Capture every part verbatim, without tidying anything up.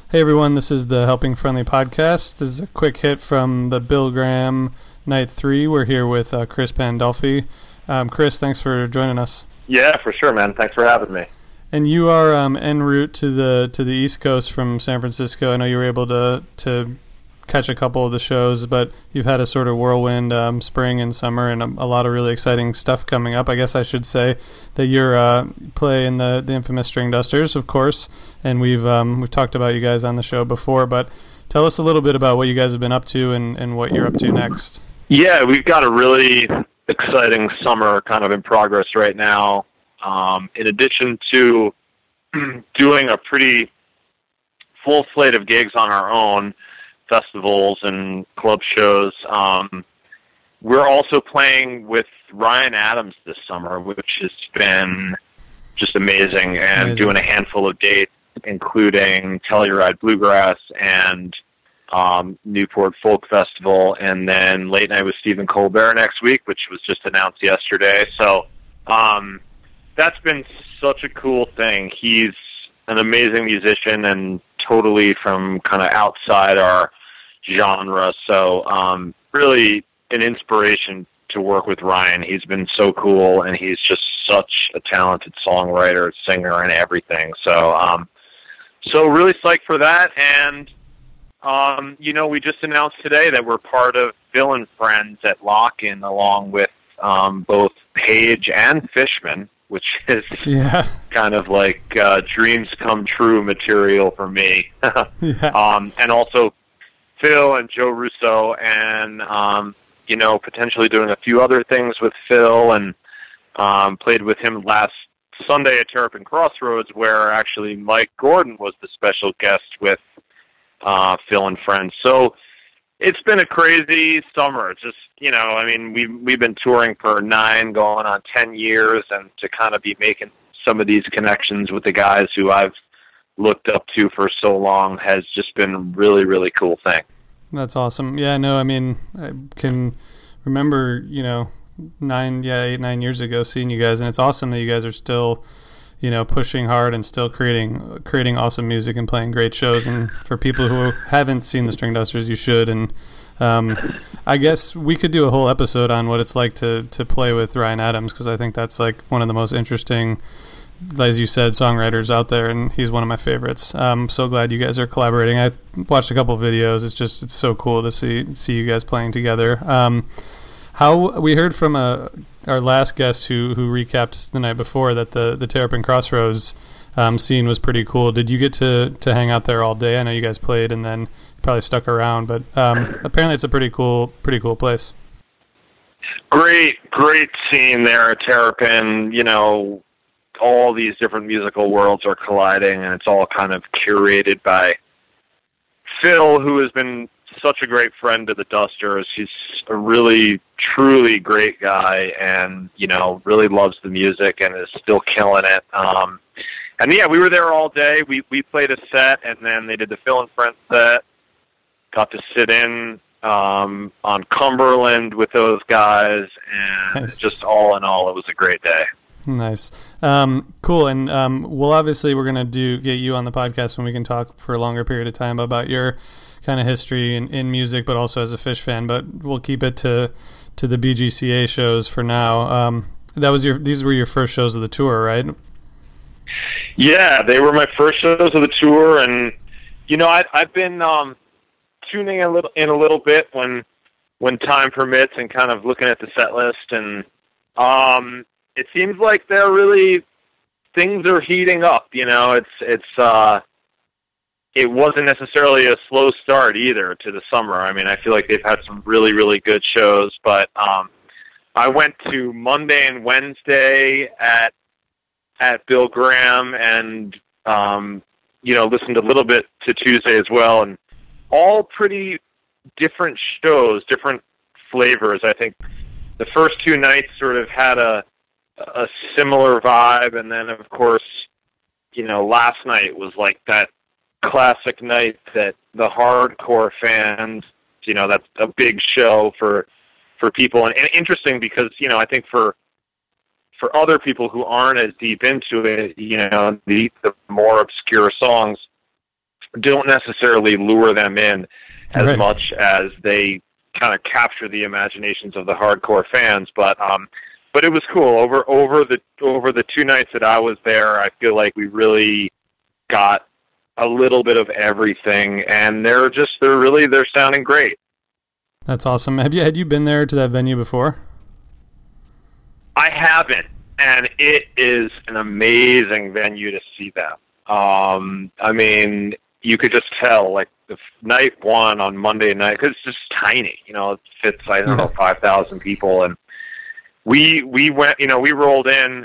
Hey everyone, this is the Helping Friendly podcast. This is a quick hit from the Bill Graham Night three. We're here with uh, Chris Pandolfi. Um, Chris, thanks for joining us. Yeah, for sure, man. Thanks for having me. And you are um, en route to the to the East Coast from San Francisco. I know you were able to to catch a couple of the shows, but you've had a sort of whirlwind um, spring and summer, and a, a lot of really exciting stuff coming up. I guess I should say that you're uh, playing the the infamous String Dusters, of course, and we've um, we've talked about you guys on the show before. But tell us a little bit about what you guys have been up to and, and what you're up to next. Yeah, we've got a really exciting summer kind of in progress right now. Um, in addition to doing a pretty full slate of gigs on our own, festivals and club shows, um, we're also playing with Ryan Adams this summer, which has been just amazing, and amazing. Doing a handful of dates, including Telluride Bluegrass and um, Newport Folk Festival, and then Late Night with Stephen Colbert next week, which was just announced yesterday. So um, that's been such a cool thing. He's an amazing musician and totally from kind of outside our genre. So um, really an inspiration to work with Ryan. He's been so cool, and he's just such a talented songwriter, singer, and everything. So um, so really psyched for that. And, um, you know, we just announced today that we're part of Phil and Friends at Lock-In, along with um, both Page and Fishman, which is yeah. kind of like uh, dreams come true material for me. yeah. um, and also Phil and Joe Russo, and, um, you know, potentially doing a few other things with Phil, and um, played with him last Sunday at Terrapin Crossroads, where actually Mike Gordon was the special guest with uh, Phil and Friends. So it's been a crazy summer. Just, you know, I mean, we've, we've been touring for nine, going on ten years, and to kind of be making some of these connections with the guys who I've looked up to for so long has just been a really, really cool thing. That's awesome. Yeah, no, I mean, I can remember, you know, nine, yeah, eight, nine years ago seeing you guys, and it's awesome that you guys are still, you know, pushing hard and still creating creating awesome music and playing great shows. And for people who haven't seen the String Dusters, you should. And um, I guess we could do a whole episode on what it's like to to play with Ryan Adams, because I think that's like one of the most interesting, as you said, songwriters out there, and he's one of my favorites. I'm so glad you guys are collaborating. I watched a couple of videos. It's just it's so cool to see see you guys playing together. Um, how we heard from a our last guest who who recapped the night before that the the Terrapin Crossroads um, scene was pretty cool. Did you get to to hang out there all day? I know you guys played and then probably stuck around, but um, apparently it's a pretty cool pretty cool place. Great, great scene there at Terrapin. You know, all these different musical worlds are colliding, and it's all kind of curated by Phil, who has been such a great friend to the Dusters. He's a really, truly great guy, and, you know, really loves the music and is still killing it. Um, and, yeah, we were there all day. We we played a set, and then they did the Phil and Friends set. Got to sit in um, on Cumberland with those guys, and nice. Just all in all, it was a great day. Nice. Um, cool. And um, well, obviously, we're going to do get you on the podcast when we can talk for a longer period of time about your kind of history in, in music, but also as a Phish fan. But we'll keep it to to the B G C A shows for now. Um, that was your; these were your first shows of the tour, right? Yeah, they were my first shows of the tour, and you know, I, I've been um, tuning a little in a little bit when when time permits, and kind of looking at the set list, and um, it seems like they're really things are heating up. You know, it's it's. Uh, It wasn't necessarily a slow start either to the summer. I mean, I feel like they've had some really, really good shows, but um, I went to Monday and Wednesday at at Bill Graham, and um, you know, listened a little bit to Tuesday as well, and all pretty different shows, different flavors. I think the first two nights sort of had a a similar vibe, and then of course, you know, last night was like that classic night that the hardcore fans, you know, that's a big show for for people, and, and interesting because, you know, I think for for other people who aren't as deep into it, you know, the, the more obscure songs don't necessarily lure them in as Right. much as they kind of capture the imaginations of the hardcore fans. But um, but it was cool. Over over the over the two nights that I was there, I feel like we really got a little bit of everything, and they're just they're really they're sounding great. That's awesome. Have you had you been there to that venue before? I haven't, and it is an amazing venue to see them. Um, I mean, you could just tell, like, the f- night one on Monday night, because it's just tiny, you know, it fits, I don't know, five thousand people, and we we went, you know, we rolled in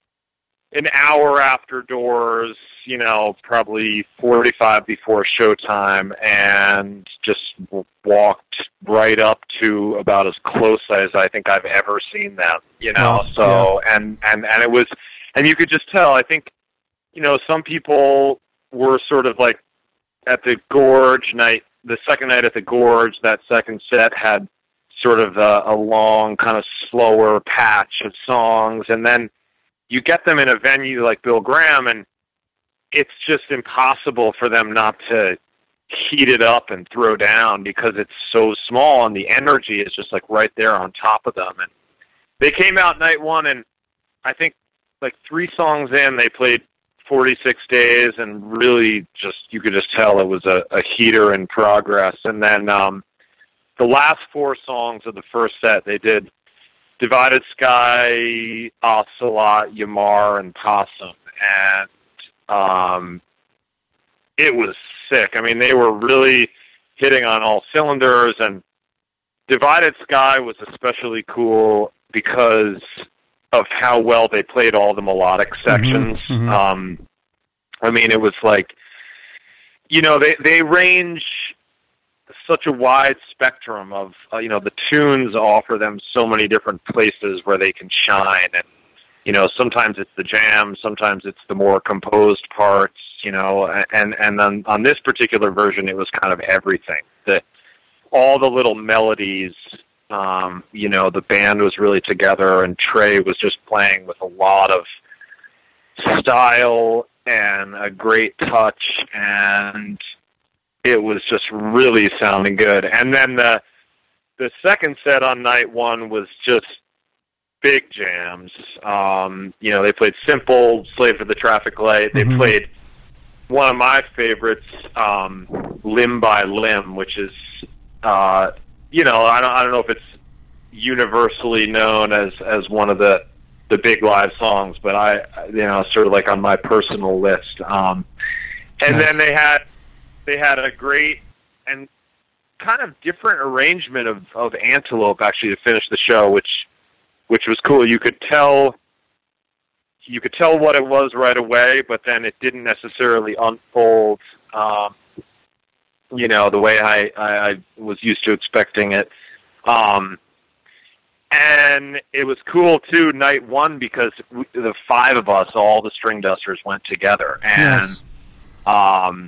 an hour after doors, you know, probably forty-five before showtime, and just w- walked right up to about as close as I think I've ever seen them, you know. Wow, so and and and it was, and you could just tell. I think, you know, some people were sort of like at the Gorge night, the second night at the Gorge. That second set had sort of a, a long, kind of slower patch of songs, and then you get them in a venue like Bill Graham, and it's just impossible for them not to heat it up and throw down because it's so small, and the energy is just like right there on top of them. And they came out night one, and I think like three songs in, they played forty-six days, and really just, you could just tell it was a, a heater in progress. And then um, the last four songs of the first set, they did Divided Sky, Ocelot, Yamar, and Possum. And um, it was sick. I mean, they were really hitting on all cylinders, and Divided Sky was especially cool because of how well they played all the melodic sections. Mm-hmm, mm-hmm. Um, I mean, it was like, you know, they, they range such a wide spectrum of, uh, you know, the tunes offer them so many different places where they can shine. And, you know, sometimes it's the jam, sometimes it's the more composed parts, you know, and, and then on this particular version, it was kind of everything. The, all the little melodies, um, you know, the band was really together, and Trey was just playing with a lot of style and a great touch, and it was just really sounding good. And then the the second set on night one was just big jams. Um, you know, they played Simple, Slave to the Traffic Light. They Mm-hmm. played one of my favorites, um, Limb by Limb, which is, uh, you know, I don't, I don't know if it's universally known as, as one of the, the big live songs, but I, you know, sort of like on my personal list. Um, and Nice. then they had, they had a great and kind of different arrangement of, of Antelope actually to finish the show, which, which was cool. You could tell, you could tell what it was right away, but then it didn't necessarily unfold, um, you know, the way I, I, I was used to expecting it. Um, and it was cool too, night one, because we, the five of us, all the String Dusters, went together, and Yes. um,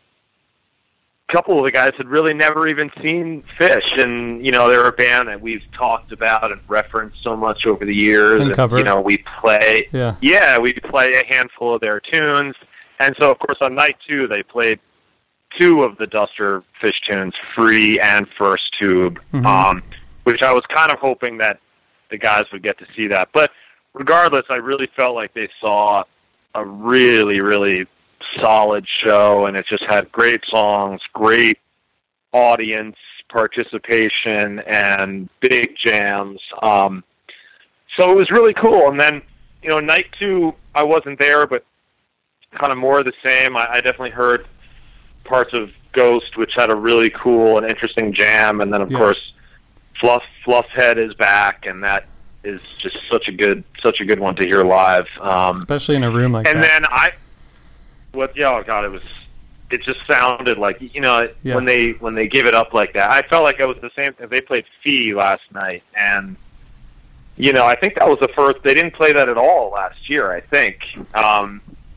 a couple of the guys had really never even seen Fish, and you know, they're a band that we've talked about and referenced so much over the years. And covered. You know, we play, Yeah. yeah, we play a handful of their tunes, and so of course on night two they played two of the Duster Fish tunes, Free and First Tube, Mhm. um, which I was kind of hoping that the guys would get to see that. But regardless, I really felt like they saw a really, really solid show, and it just had great songs, great audience participation, and big jams. Um, so it was really cool. And then, you know, night two, I wasn't there, but kind of more of the same. I, I definitely heard parts of Ghost, which had a really cool and interesting jam, and then of Yeah. course Fluff Fluffhead is back, and that is just such a good such a good one to hear live. Um, Especially in a room like and that. then I, what? Yeah, oh god, it was. It just sounded like, you know, Yeah. when they when they give it up like that. I felt like it was the same. They played Fee last night, and you know, I think that was the first. They didn't play that at all last year, I think. Um,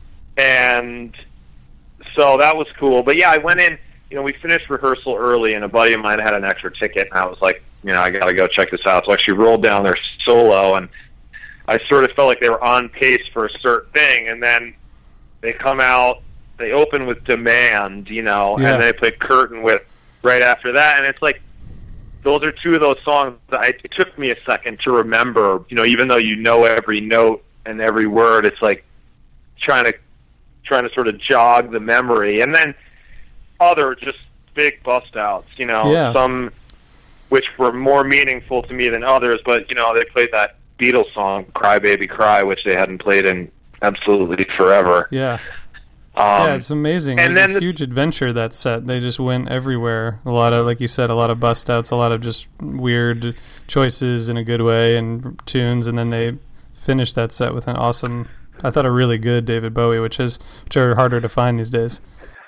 and so that was cool. But yeah, I went in. You know, we finished rehearsal early, and a buddy of mine had an extra ticket, and I was like, you know, I got to go check this out. So I actually rolled down their solo, and I sort of felt like they were on pace for a certain thing, and then they come out they open with Demand, you know, Yeah. and they play Curtain with right after that, and it's like those are two of those songs that I, it took me a second to remember. You know, even though you know every note and every word, it's like trying to trying to sort of jog the memory. And then other just big bust outs, you know, Yeah. some which were more meaningful to me than others. But you know, they played that Beatles song "Cry Baby Cry," which they hadn't played in absolutely forever. Yeah. Um, Yeah, it's amazing. and It was then a the- huge adventure, that set. They just went everywhere. A lot of, like you said, a lot of bust outs, a lot of just weird choices in a good way and tunes, and then they finished that set with an awesome, I thought a really good David Bowie, which is which are harder to find these days.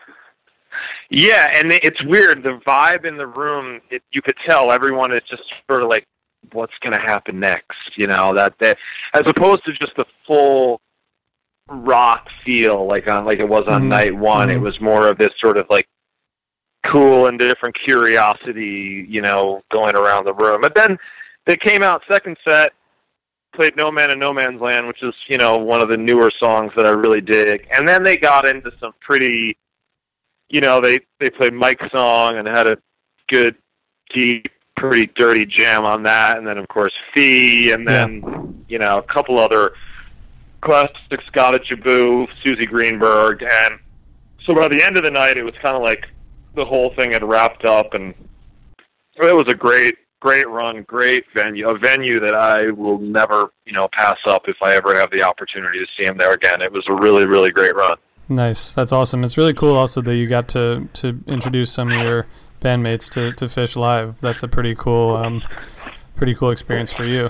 Yeah, and it's weird. The vibe in the room, it, you could tell everyone is just sort of like, what's going to happen next? You know, that, that as opposed to just the full rock feel like on like it was on Mhm. night one. Mhm. It was more of this sort of like cool and different curiosity, you know, going around the room. But then they came out second set, played No Man in No Man's Land, which is, you know, one of the newer songs that I really dig. And then they got into some pretty, you know, they, they played Mike's song and had a good, deep, pretty dirty jam on that. And then, of course, Fee, and then, yeah. you know, a couple other classic Scott Jaboo, Susie Greenberg. And so by the end of the night, it was kind of like the whole thing had wrapped up. And it was a great, great run, great venue, a venue that I will never, you know, pass up if I ever have the opportunity to see him there again. It was a really, really great run. Nice. That's awesome. It's really cool also that you got to, to introduce some of your bandmates to, to Phish live. That's a pretty cool um, pretty cool experience for you.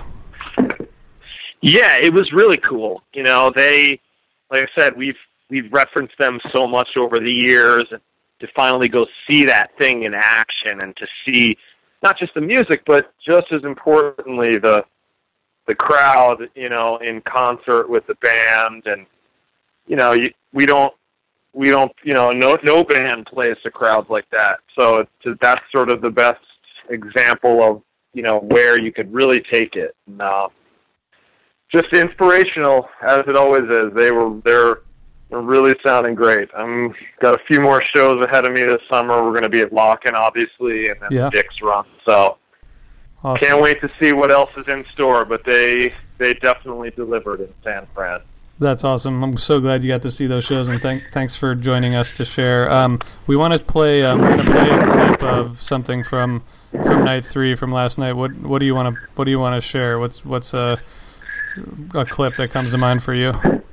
Yeah, it was really cool. You know, they, like I said, we've we've referenced them so much over the years, and to finally go see that thing in action and to see not just the music, but just as importantly the the crowd, you know, in concert with the band. And you know, you, we don't, we don't, you know, no, no band plays to crowds like that. So it's, that's sort of the best example of, you know, where you could really take it. And, uh, just inspirational as it always is. They were, they're, they're really sounding great. I'm got a few more shows ahead of me this summer. We're going to be at Locken, obviously, and then yeah. Dick's Run. So awesome. Can't wait to see what else is in store. But they, they definitely delivered in San Fran. That's awesome. I'm so glad you got to see those shows, and thank, thanks for joining us to share. Um, we want to play. Um, we're going to play a clip of something from from night three from last night. What what do you want to What do you want to share? What's what's a a clip that comes to mind for you?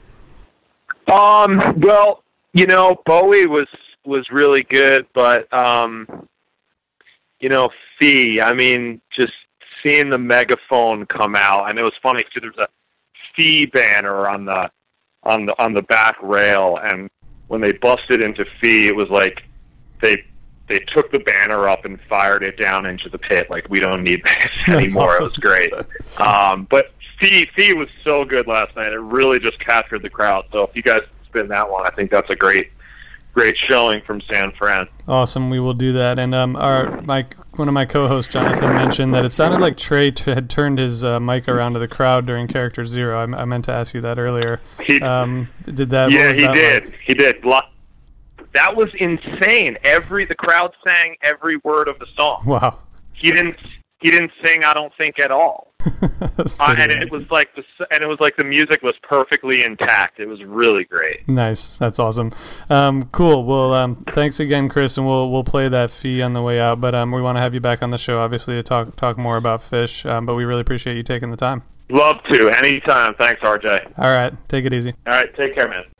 Um. Well, you know, Bowie was was really good, but um, you know, Fee. I mean, just seeing the megaphone come out, and it was funny because there's a Fee banner on the on the on the back rail, and when they busted into Fee, it was like they they took the banner up and fired it down into the pit. Like, we don't need this anymore. Awesome. It was great. Um, but Fee Fee was so good last night. It really just captured the crowd. So if you guys spin that one, I think that's a great great showing from San Fran. Awesome. We will do that. And um, our my one of my co-hosts, Jonathan, mentioned that it sounded like Trey t- had turned his uh, mic around to the crowd during Character Zero. I, I meant to ask you that earlier. He, um, did that? Yeah, was he that did. like? He did. That was insane. Every the crowd sang every word of the song. Wow. He didn't. He didn't sing "I Don't Think" at all. That's uh, and amazing. it was like the and it was like the music was perfectly intact. It was really great. Nice. That's awesome. Um, cool. Well, um, thanks again, Chris, and we'll we'll play that Fee on the way out. But um, we want to have you back on the show, obviously, to talk talk more about Phish. Um, but we really appreciate you taking the time. Love to. Anytime. Thanks, R J. All right. Take it easy. All right. Take care, man.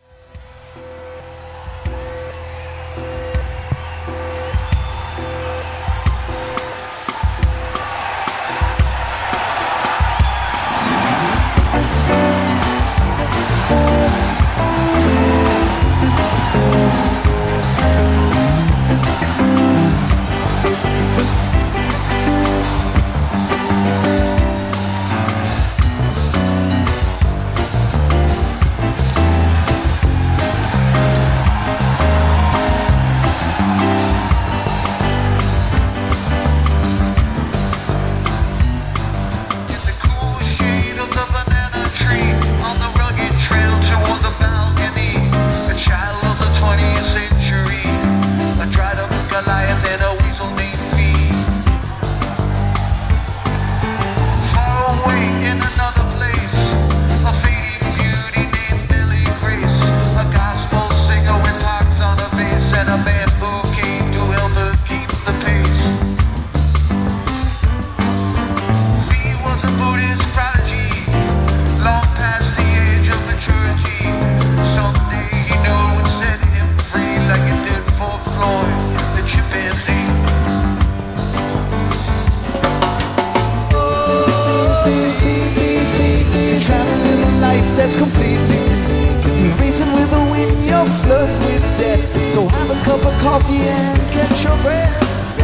coffee and catch your breath.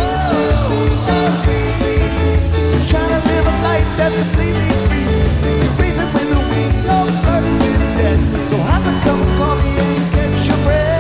You're trying to live a life that's completely free. You're racing with the wind, you're flirting with death. So have a cup of coffee and catch your breath.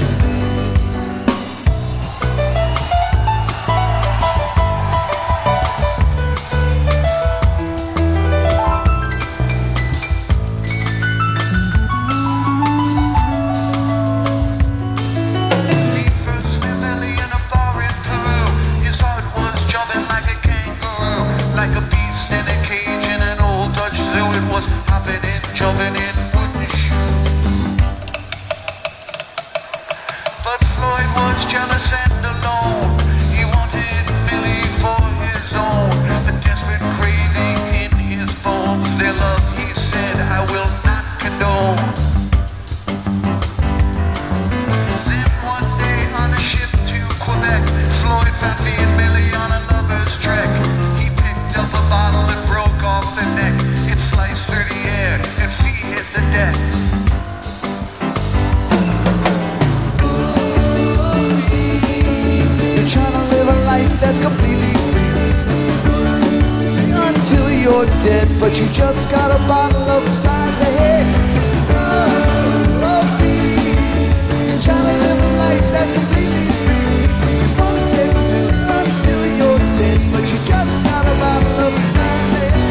That's completely free until you're dead, but you just got a bottle upside the head. Oh, oh, you're trying to live a life that's completely free. You wanna stay until you're dead, but you just got a bottle upside the head.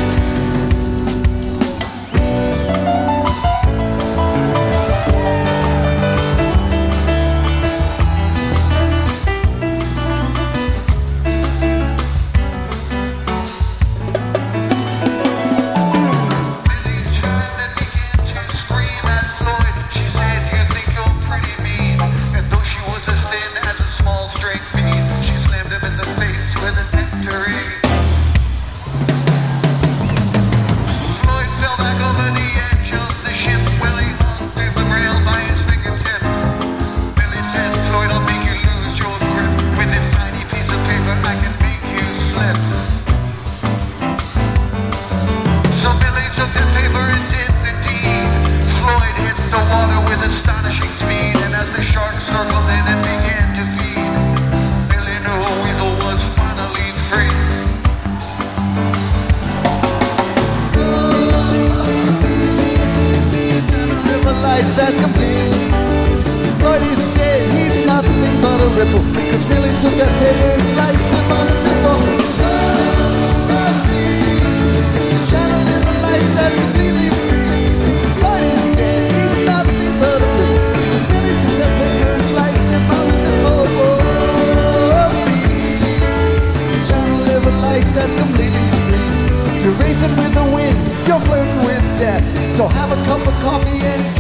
That's complete. Floyd is dead, he's nothing but a ripple. Cause Millie took that paper and sliced him on the nipple. Trying to live a life that's completely free. Floyd is dead, he's nothing but a ripple. Cause Millie took that paper and sliced him on the nipple. Trying to live a life that's completely free. You're racing with the wind, you're flirting with death. So have a cup of coffee and